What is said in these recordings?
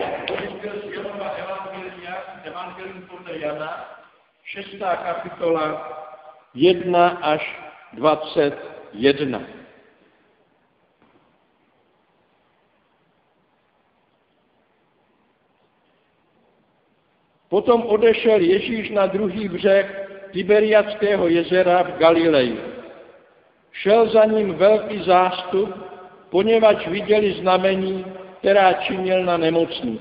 Evangelium podle Jana, 6. kapitola, 1 až 21. Potom odešel Ježíš na druhý břeh Tiberiadského jezera v Galileji. Šel za ním velký zástup, poněvadž viděli znamení, která činil na nemocných.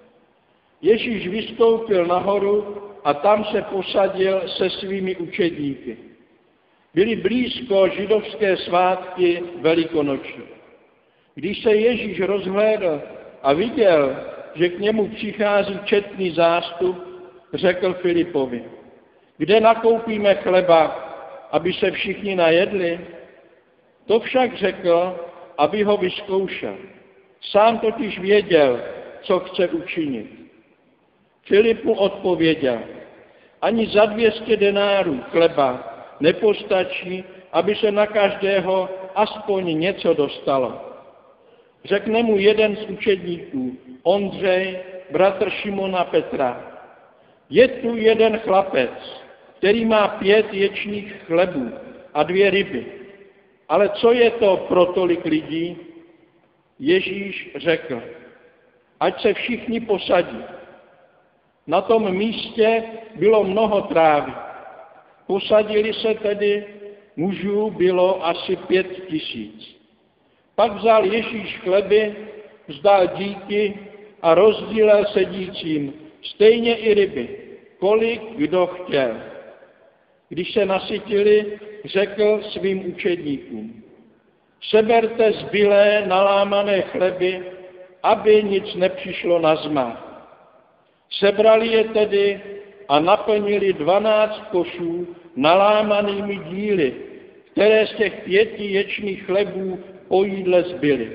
Ježíš vystoupil nahoru a tam se posadil se svými učedníky. Byly blízko židovské svátky Velikonoční. Když se Ježíš rozhlédl a viděl, že k němu přichází četný zástup, řekl Filipovi: kde nakoupíme chleba, aby se všichni najedli? To však řekl, aby ho vyzkoušel. Sám totiž věděl, co chce učinit. Filip mu odpověděl: ani za 200 denárů chleba nepostačí, aby se na každého aspoň něco dostalo. Řekne mu jeden z učedníků, Ondřej, bratr Šimona Petra: je tu jeden chlapec, který má 5 ječných chlebů a 2 ryby. Ale co je to pro tolik lidí? Ježíš řekl: ať se všichni posadí. Na tom místě bylo mnoho trávy. Posadili se tedy, mužů bylo asi 5 000. Pak vzal Ježíš chleby, vzdal díky a rozdílel sedícím, stejně i ryby, kolik kdo chtěl. Když se nasytili, řekl svým učedníkům: seberte zbylé nalámané chleby, aby nic nepřišlo nazmar. Sebrali je tedy a naplnili 12 košů nalámanými díly, které z těch 5 ječných chlebů po jídle zbyly.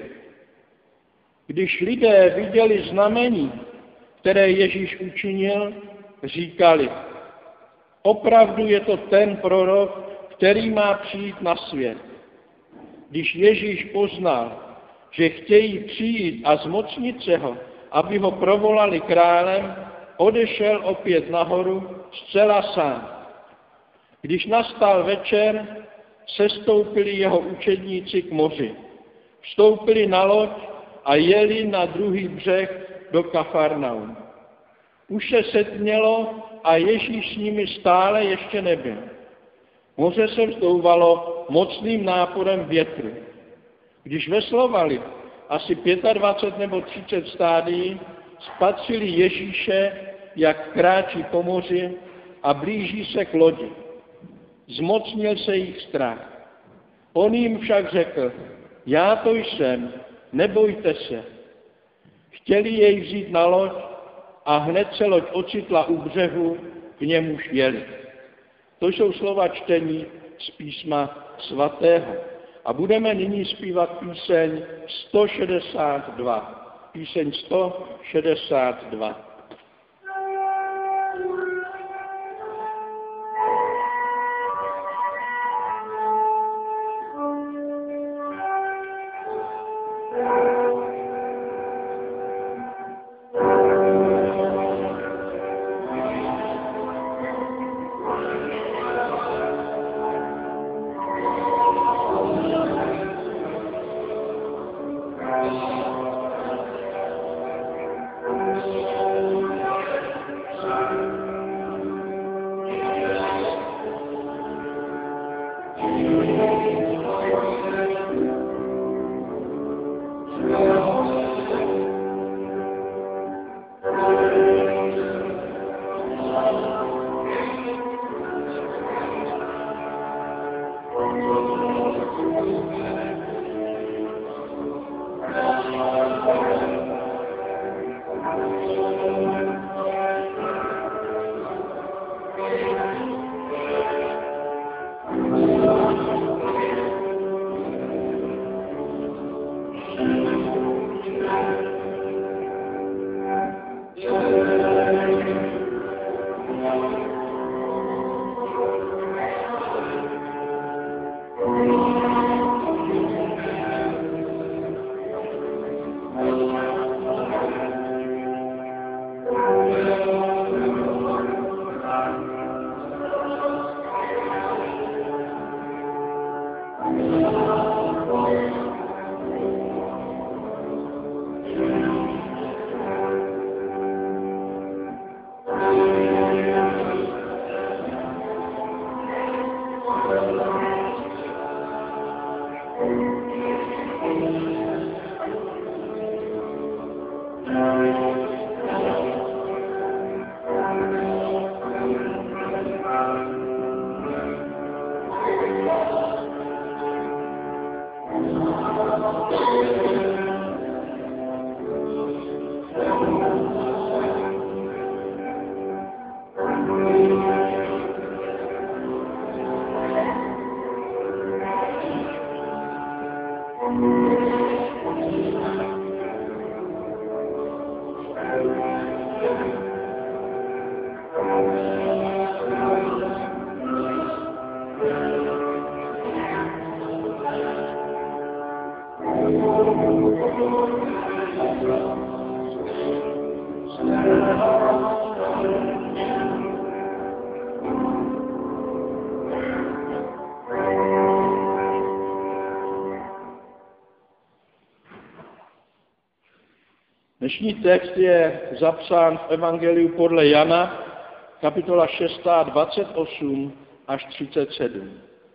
Když lidé viděli znamení, které Ježíš učinil, říkali: opravdu je to ten prorok, který má přijít na svět. Když Ježíš poznal, že chtějí přijít a zmocnit se ho, aby ho provolali králem, odešel opět nahoru zcela sám. Když nastal večer, sestoupili jeho učedníci k moři. Vstoupili na loď a jeli na druhý břeh do Kafarnaum. Už se setmělo a Ježíš s nimi stále ještě nebyl. Moře se vzdouvalo mocným náporem větru. Když veslovali asi 25 nebo 30 stádií, spatřili Ježíše, jak kráčí po moři a blíží se k lodi. Zmocnil se jich strach. On jim však řekl: já to jsem, nebojte se. Chtěli jej vzít na loď a hned se loď ocitla u břehu, k němuž jeli. To jsou slova čtení z písma svatého. A budeme nyní zpívat píseň 162. Píseň 162. Dnešní text je zapsán v Evangeliu podle Jana, kapitola 6, 28 až 37.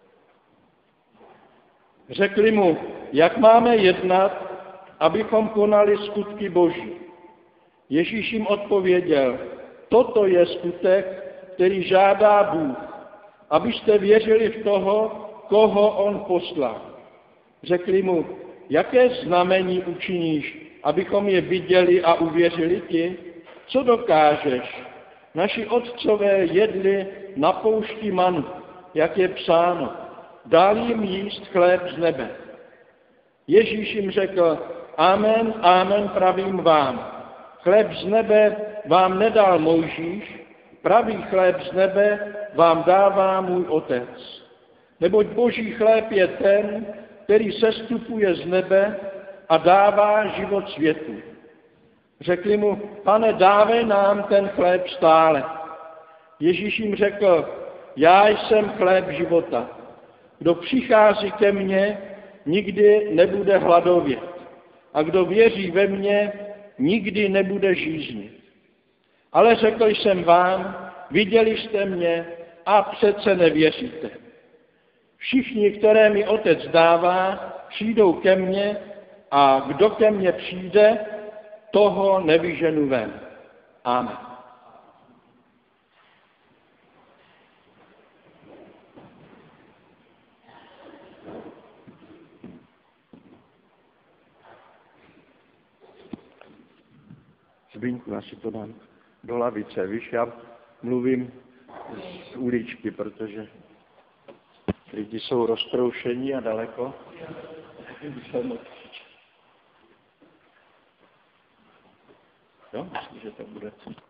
Řekli mu, jak máme jednat, abychom konali skutky Boží. Ježíš jim odpověděl, toto je skutek, který žádá Bůh, abyste věřili v toho, koho on poslal. Řekli mu, jaké znamení učiníš, abychom je viděli a uvěřili ti? Co dokážeš? Naši otcové jedli na poušti manu, jak je psáno. Dal jim jíst chléb z nebe. Ježíš jim řekl, amen, amen, pravím vám. Chléb z nebe vám nedal Mojžíš, pravý chléb z nebe vám dává můj Otec. Neboť boží chléb je ten, který sestupuje z nebe a dává život světu. Řekli mu, pane, dávej nám ten chléb stále. Ježíš jim řekl, já jsem chléb života. Kdo přichází ke mně, nikdy nebude hladovět. A kdo věří ve mě, nikdy nebude žíznit. Ale řekl jsem vám, viděli jste mě a přece nevěříte. Všichni, které mi Otec dává, přijdou ke mně a kdo ke mně přijde, toho nevyženu ven. Amen. Zbyňku, já si to dám do lavice, víš, já mluvím z uličky, protože lidi jsou roztroušení a daleko. Jo, myslím, že to bude.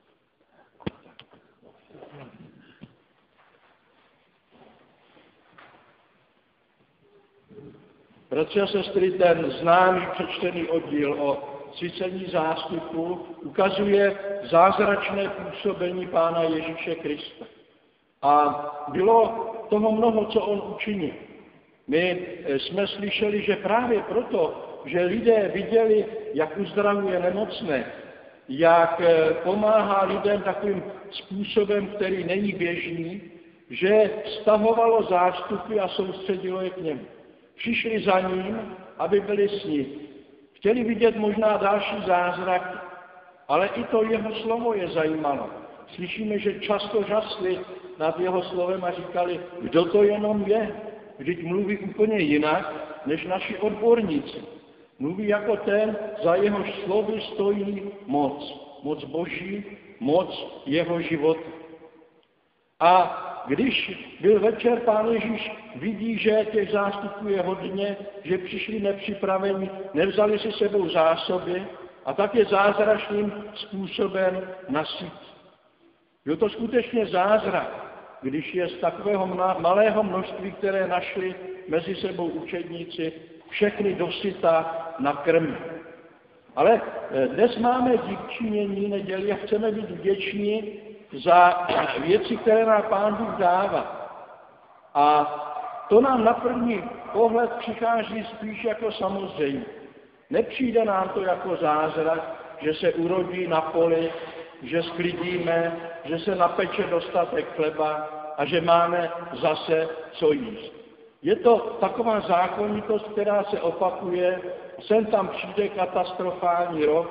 Bratři a sestry, ten známý přečtený oddíl o cvičení zástupu ukazuje zázračné působení Pána Ježíše Krista. A bylo toho mnoho, co on učinil. My jsme slyšeli, že právě proto, že lidé viděli, jak uzdravuje nemocné, jak pomáhá lidem takovým způsobem, který není běžný, že stahovalo zástupy a soustředilo je k němu. Přišli za ním, aby byli s ním. Chtěli vidět možná další zázraky, ale i to jeho slovo je zajímalo. Slyšíme, že často žasli nad jeho slovem a říkali, kdo to jenom je. Vždyť mluví úplně jinak, než naši odborníci. Mluví jako ten, za jehož slovy stojí moc. Moc Boží, moc jeho života. A když byl večer, Pán Ježíš vidí, že těch zástupů je hodně, že přišli nepřipraveni, nevzali si sebou zásoby a tak je zázračným způsobem nasytí. Byl to skutečně zázrak, když je z takového malého množství, které našli mezi sebou učedníci, všechny dosyta nakrmit. Ale dnes máme díkčinění neděli a chceme být vděční za věci, které nám Pán Bůh dává. A to nám na první pohled přichází spíš jako samozřejmě. Nepřijde nám to jako zázrak, že se urodí na poli, že sklidíme, že se napeče dostatek chleba a že máme zase co jíst. Je to taková zákonitost, která se opakuje, sem tam přijde katastrofální rok,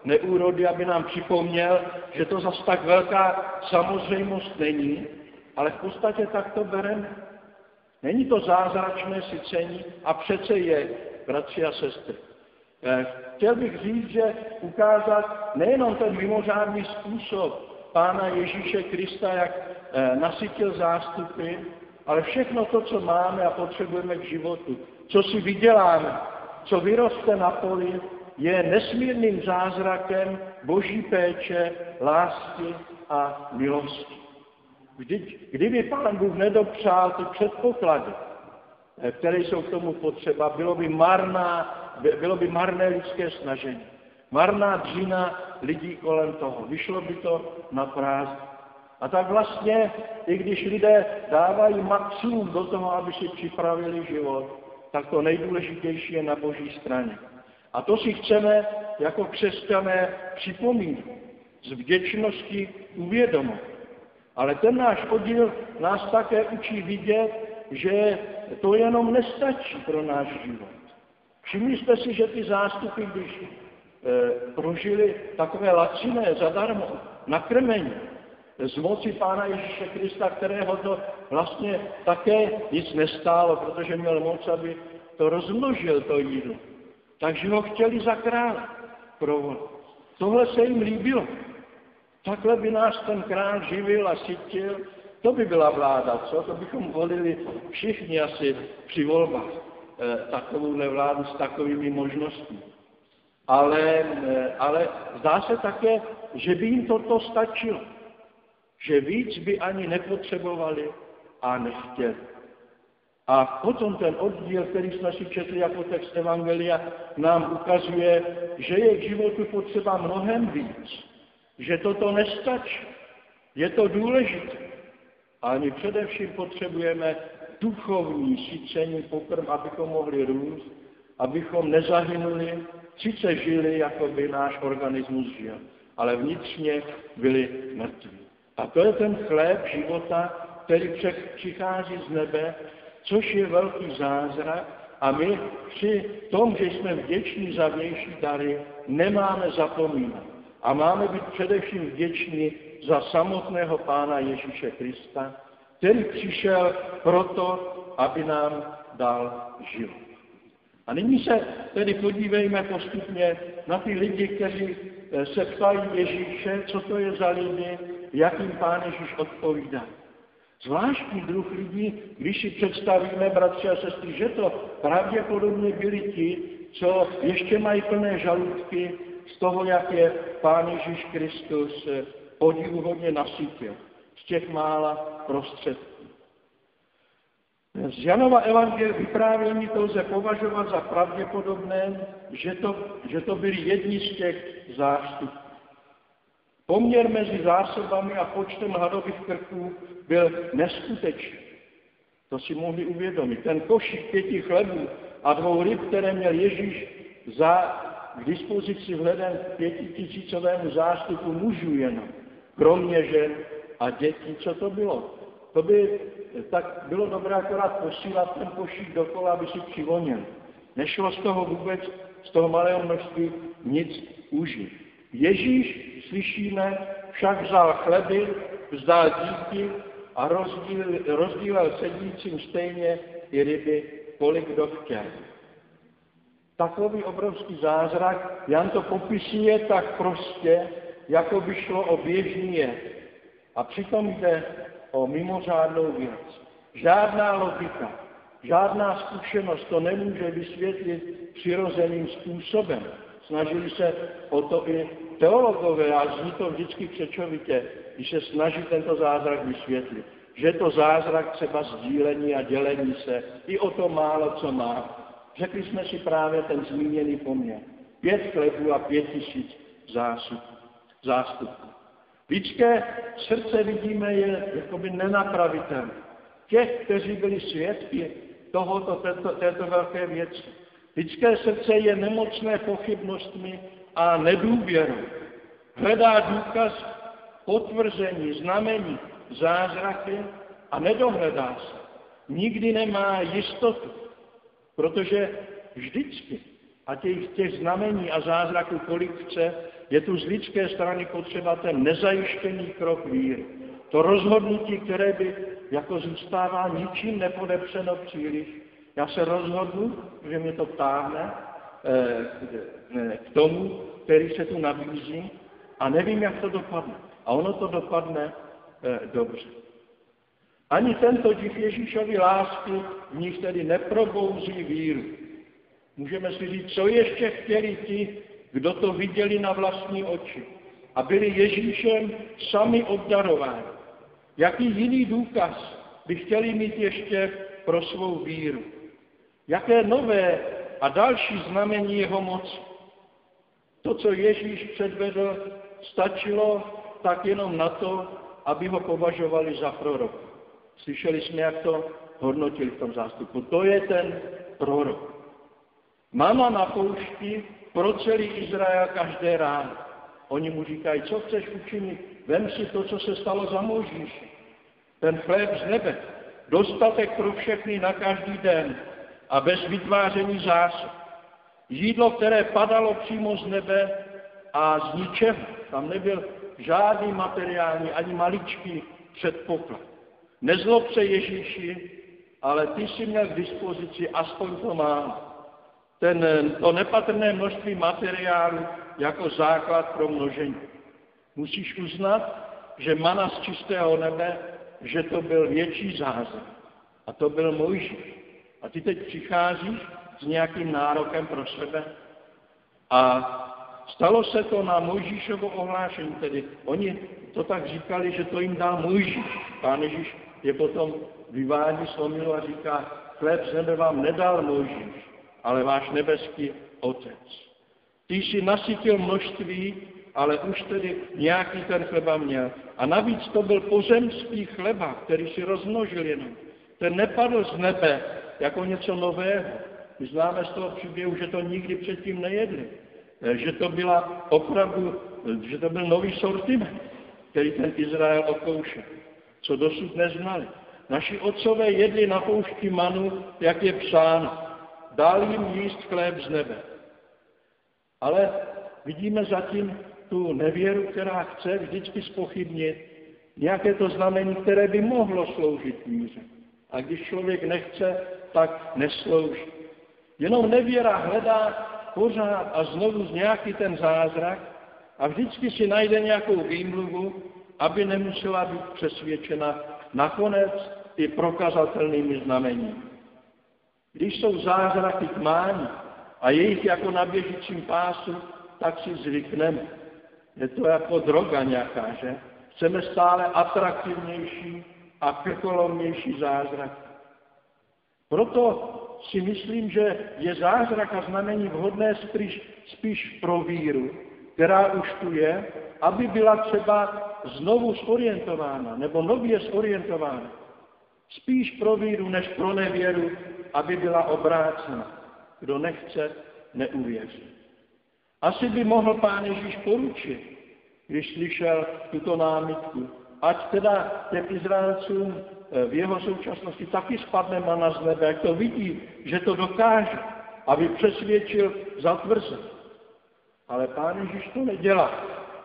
neúrody, aby nám připomněl, že to zas tak velká samozřejmost není, ale v podstatě tak to bereme. Není to zázračné sycení a přece je, bratři a sestry. Chtěl bych říct, že ukázat nejenom ten mimořádný způsob Pána Ježíše Krista, jak nasytil zástupy, ale všechno to, co máme a potřebujeme k životu, co si vyděláme, co vyroste na poli, je nesmírným zázrakem Boží péče, lásky a milosti. Kdyby Pán Bůh nedopřál ty předpoklady, které jsou k tomu potřeba, bylo by marné lidské snažení. Marná dřina lidí kolem toho. Vyšlo by to na prázdno. A tak vlastně, i když lidé dávají maximum do toho, aby si připravili život, tak to nejdůležitější je na Boží straně. A to si chceme jako křesťané připomínat, s vděčností uvědomit. Ale ten náš oddíl nás také učí vidět, že to jenom nestačí pro náš život. Všimli jste si, že ty zástupy, když prožili takové laciné zadarmo nakrmení z moci Pána Ježíše Krista, kterého to vlastně také nic nestálo, protože měl moc, aby to rozmnožil, to jídlo. Takže ho chtěli za krále provolit. Tohle se jim líbilo. Takhle by nás ten král živil a sytil, to by byla vláda, co? To bychom volili všichni asi při volbách takovouhle vládu s takovými možnostmi. Ale zdá se také, že by jim toto stačilo. Že víc by ani nepotřebovali a nechtěli. A potom ten oddíl, který jsme si četli jako text Evangelia, nám ukazuje, že je k životu potřeba mnohem víc. Že toto nestačí. Je to důležité. Ale my především potřebujeme duchovní sycení pokrm, abychom mohli růst, abychom nezahynuli, sice žili, jako by náš organismus žil, ale vnitřně byli mrtví. A to je ten chléb života, který přichází z nebe, což je velký zázrak a my při tom, že jsme vděční za vnější dary, nemáme zapomínat. A máme být především vděční za samotného Pána Ježíše Krista, který přišel proto, aby nám dal život. A nyní se tedy podívejme postupně na ty lidi, kteří se ptají Ježíše, co to je za lidi, jak jim Pán Ježíš odpovídá. Zvláštní druh lidí, když si představíme, bratři a sestry, že to pravděpodobně byli ti, co ještě mají plné žaludky z toho, jak je Pán Ježíš Kristus podivuhodně nasytil z těch mála prostředků. Z Janova evangelia vyprávění to lze považovat za pravděpodobné, že to byli jedni z těch zástupů. Poměr mezi zásobami a počtem hladových krků byl neskutečný. To si mohli uvědomit. Ten košík 5 chlebů a 2 ryb, které měl Ježíš k dispozici vzhledem k 5000 zástupu mužů jenom, kromě žen a dětí, co to bylo? To by tak bylo dobré akorát posílat ten košík dokola, aby si přivonil. Nešlo z toho vůbec, z toho malého množství nic užít. Ježíš, slyšíme, však vzal chleby, vzdal díky a rozdílel sedícím stejně i ryby, kolik kdo chtěl. Takový obrovský zázrak, Jan to popisuje tak prostě, jako by šlo o běžný jed. A přitom jde o mimořádnou věc. Žádná logika, žádná zkušenost to nemůže vysvětlit přirozeným způsobem. Snažili se o to i teologové, a zní to vždycky křečovitě, když se snaží tento zázrak vysvětlit. Že je to zázrak třeba sdílení a dělení se i o to málo, co má. Řekli jsme si právě ten zmíněný poměr. 5 chlebů a 5000 zástupů. Lidské srdce, vidíme, je jakoby nenapravitelné. Těch, kteří byli svědky této velké věci. Lidské srdce je nemocné pochybnostmi a nedůvěrou. Hledá důkaz, potvrzení, znamení, zázraky a nedohledá se. Nikdy nemá jistotu, protože vždycky, a těch znamení a zázraků kolik chce, je tu z lidské strany potřeba ten nezajištěný krok víry. To rozhodnutí, které by jako zůstává ničím nepodepřeno příliš. Já se rozhodnu, že mě to táhne k tomu, který se tu nabízí a nevím, jak to dopadne. A ono to dopadne dobře. Ani tento div Ježíšovy lásky v nich tedy neprobouzí víru. Můžeme si říct, co ještě chtěli ti, kdo to viděli na vlastní oči a byli Ježíšem sami obdarováni. Jaký jiný důkaz by chtěli mít ještě pro svou víru? Jaké nové a další znamení jeho moci? To, co Ježíš předvedl, stačilo tak jenom na to, aby ho považovali za proroka. Slyšeli jsme, jak to hodnotili v tom zástupu. To je ten prorok. Mana na poušti pro celý Izrael každé ráno. Oni mu říkají, co chceš učinit? Vem si to, co se stalo za Mojžíše. Ten chléb z nebe. Dostatek pro všechny na každý den a bez vytváření zásob. Jídlo, které padalo přímo z nebe a z ničeho. Tam nebyl žádný materiální, ani maličký předpoklad. Nezlob se Ježíši, ale ty jsi měl k dispozici aspoň to málo. To nepatrné množství materiálu jako základ pro množení. Musíš uznat, že mana z čistého nebe, že to byl větší zázrak. A to byl Mojžíš. A ty teď přicházíš s nějakým nárokem pro sebe. A stalo se to na Mojžíšovo ohlášení, tedy oni to tak říkali, že to jim dal Mojžíš. Pán Ježíš je potom vyvádí z omylu a říká, chléb z nebe vám nedal Mojžíš, ale váš nebeský Otec. Ty jsi nasytil množství, ale už tedy nějaký ten chleba měl. A navíc to byl pozemský chleba, který si rozmnožil jenom. Ten nepadl z nebe jako něco nového. My známe z toho příběhu, že to nikdy předtím nejedli. Že to byla opravdu, že to byl nový sortiment, který ten Izrael okoušel, co dosud neznali. Naši otcové jedli na poušti manu, jak je psáno. Dal jim jíst chléb z nebe. Ale vidíme zatím tu nevěru, která chce vždycky zpochybnit nějaké to znamení, které by mohlo sloužit víře. A když člověk nechce, tak neslouží. Jenom nevěra hledá pořád a znovu nějaký ten zázrak a vždycky si najde nějakou výmluvu, aby nemusela být přesvědčena nakonec i prokazatelnými znameními. Když jsou zázraky k mání a je jich jako na běžícím pásu, tak si zvykneme. Je to jako droga nějaká, že? Chceme stále atraktivnější a krkolomnější zázrak. Proto si myslím, že je zázrak a znamení vhodné spíš pro víru, která už tu je, aby byla třeba znovu zorientována, nebo nově zorientována. Spíš pro víru, než pro nevěru, aby byla obrácena. Kdo nechce, neuvěří. Asi by mohl Pán Ježíš poručit, když slyšel tuto námitku, ať teda těm Izraelcům v jeho současnosti taky spadne mana z nebe, jak to vidí, že to dokáže, aby přesvědčil zatvrzen. Ale Pán Ježíš to nedělá.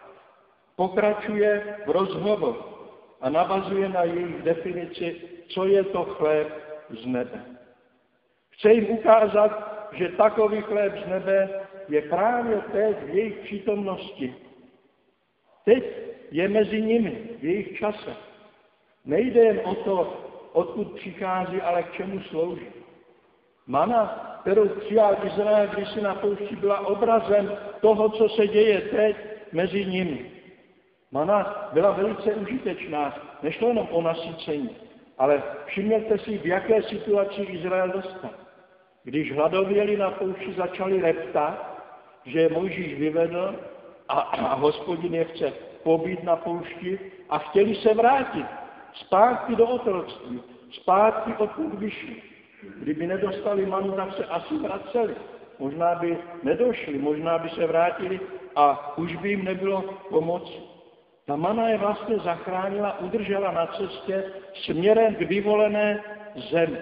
Pokračuje v rozhovoru a navazuje na jejich definici, co je to chléb z nebe. Chce jim ukázat, že takový chléb z nebe je právě teď v jejich přítomnosti. Teď je mezi nimi, v jejich čase. Nejde jen o to, odkud přichází, ale k čemu slouží. Mana, kterou přijal Izrael, když si na poušti, byla obrazem toho, co se děje teď mezi nimi. Mana byla velice užitečná, nešlo jenom o nasycení, ale všimněte si, v jaké situaci Izrael dostal. Když hladověli na poušti, začali reptat, že je Mojžíš vyvedl a Hospodin je chce pobít na poušti a chtěli se vrátit zpátky do otroctví, zpátky odkud vyšli. Kdyby nedostali manu, tak se asi vraceli. Možná by nedošli, možná by se vrátili a už by jim nebylo pomoci. Ta mana je vlastně zachránila, udržela na cestě směrem k vyvolené zemi.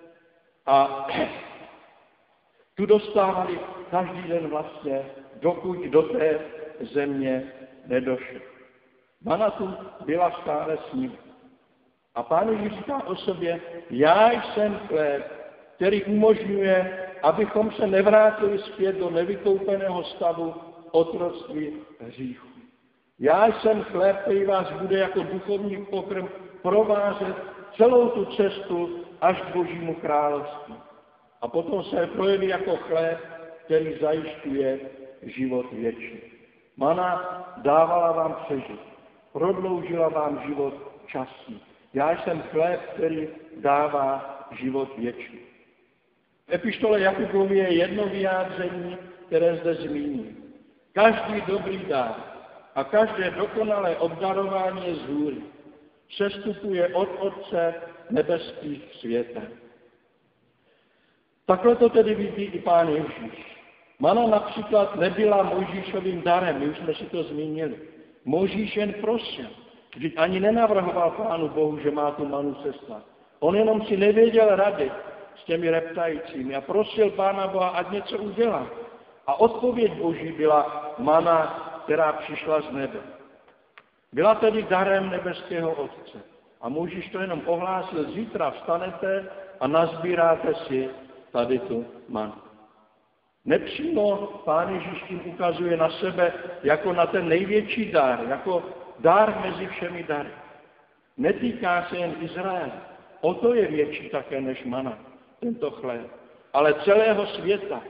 A tu dostávali každý den vlastně, dokud do té země nedošel. Mana tu byla stále s ním. A Pán Ježíš říká o sobě, já jsem chléb, který umožňuje, abychom se nevrátili zpět do nevykoupeného stavu otroctví hříchu. Já jsem chléb, který vás bude jako duchovní pokrm provázet celou tu cestu až k Božímu království. A potom se projeví jako chléb, který zajišťuje život věčný. Mana dávala vám přežít, prodloužila vám život časný. Já jsem chléb, který dává život věčný. V epištole Jakubově je jedno vyjádření, které zde zmíním. Každý dobrý dar a každé dokonalé obdarování je z hůry. Přestupuje od Otce nebeských světa. Takhle to tedy vidí i Pán Ježíš. Mana například nebyla Mojžíšovým darem, my už jsme si to zmínili. Mojžíš jen prosil, vždyť ani nenavrhoval Pánu Bohu, že má tu manu seslat. On jenom si nevěděl rady s těmi reptajícími a prosil Pána Boha, ať něco udělá. A odpověď Boží byla mana, která přišla z nebe. Byla tedy darem nebeského Otce. A Mojžíš to jenom ohlásil, zítra vstanete a nazbíráte si tady tu manu. Nepřímo Pán Ježíš tím ukazuje na sebe jako na ten největší dar, jako dar mezi všemi dary. Netýká se jen Izraele. O to je větší také než mana, tento chléb. Ale celého světa.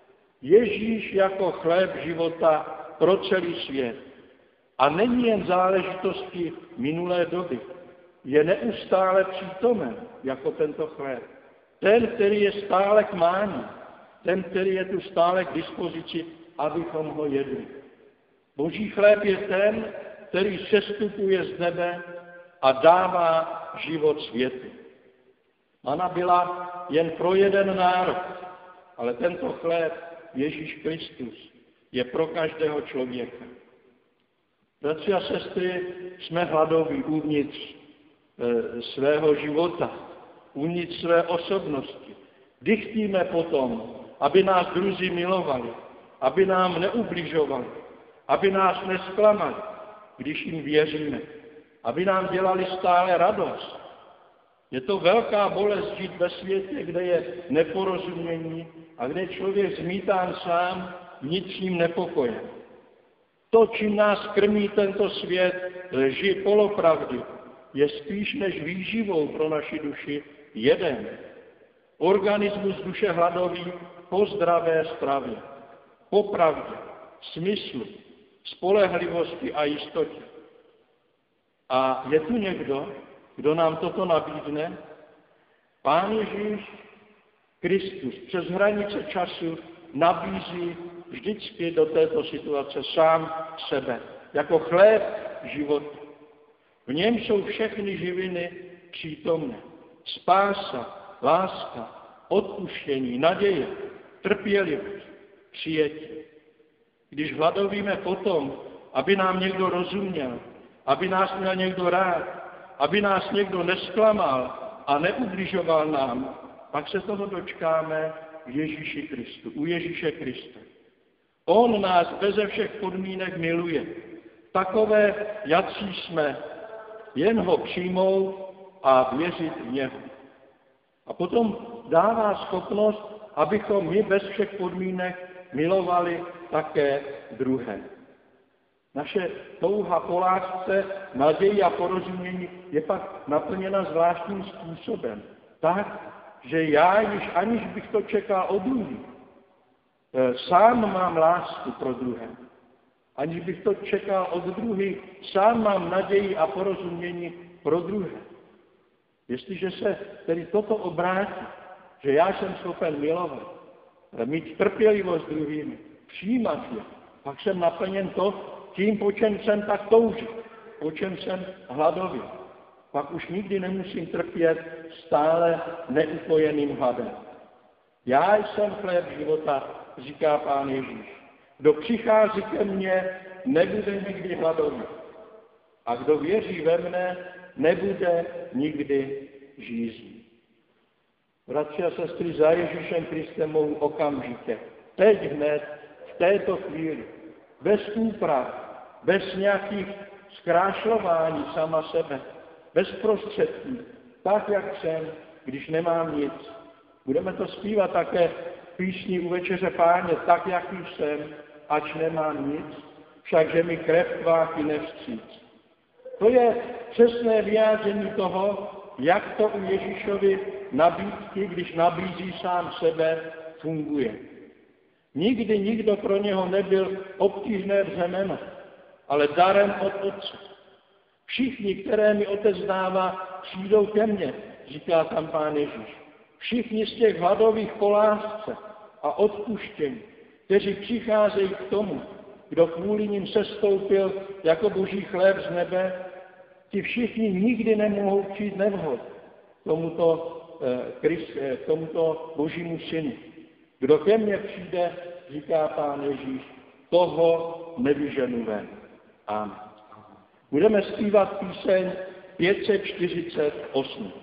Ježíš jako chléb života pro celý svět. A není jen záležitostí minulé doby. Je neustále přítomen jako tento chléb. Ten, který je stále k mání. Ten, který je tu stále k dispozici, abychom ho jedli. Boží chléb je ten, který sestupuje z nebe a dává život světu. Mana byla jen pro jeden národ, ale tento chléb, Ježíš Kristus, je pro každého člověka. Bratři a sestry, jsme hladoví uvnitř svého života, uvnitř své osobnosti. Dychtíme potom, aby nás druzí milovali, aby nám neubližovali, aby nás nesklamali, když jim věříme, aby nám dělali stále radost. Je to velká bolest žít ve světě, kde je neporozumění a kde je člověk zmítán sám vnitřním nepokojem. To, čím nás krmí tento svět, lži, polopravdy, je spíš než výživou pro naši duši jeden. Organismus duše hladový po zdravé stravě, po pravdě, smyslu, spolehlivosti a jistotě. A je tu někdo, kdo nám toto nabídne? Pán Ježíš Kristus přes hranice času nabízí vždycky do této situace sám sebe, jako chléb života. V něm jsou všechny živiny přítomné. Spása, láska, odpuštění, naděje, trpělivost, přijetí. Když hladovíme potom, aby nám někdo rozuměl, aby nás měl někdo rád, aby nás někdo nesklamal a neubližoval nám, pak se toho dočkáme v Ježíši Kristu, u Ježíše Krista. On nás beze všech podmínek miluje. Takové, jací jsme, jen ho přijmout a věřit v něho. A potom dává schopnost, abychom my bez všech podmínek milovali také druhé. Naše touha po lásce, naději a porozumění je pak naplněna zvláštním způsobem. Tak, že já, aniž bych to čekal od druhých, sám mám lásku pro druhé. Aniž bych to čekal od druhých, sám mám naději a porozumění pro druhé. Jestliže se tedy toto obrátí, že já jsem schopen milovat, mít trpělivost s druhými, přijímat je, pak jsem naplněn tím, po čem jsem tak toužil, po čem jsem hladověl. Pak už nikdy nemusím trpět stále neupojeným hladem. Já jsem chléb života, říká Pán Ježíš. Kdo přichází ke mně, nebude nikdy hladový. A kdo věří ve mne, nebude nikdy žízní. Bratři a sestry, za Ježíšem Kristem mohu okamžitě, teď hned, v této chvíli, bez úprav, bez nějakých zkrášlování sama sebe, bez prostředků, tak, jak jsem, když nemám nic. Budeme to zpívat také v písni u Večeře Páně, tak, jak jsem, ač nemám nic, všakže mi krev tvá chyne vstříc. To je přesné vyjádření toho, jak to u Ježíšovy nabídky, když nabízí sám sebe, funguje. Nikdy nikdo pro něho nebyl obtížné břemeno, ale darem od Otce. Všichni, které mi Otec dává, přijdou ke mně, říká tam Pán Ježíš. Všichni z těch hladových po lásce a odpuštění, kteří přicházejí k tomu, kdo kvůli nim sestoupil jako boží chléb z nebe, ti všichni nikdy nemohou přijít nevhod tomuto božímu synu. Kdo ke mně přijde, říká Pán Ježíš, toho nevyženu ven. Amen. Budeme zpívat píseň 548.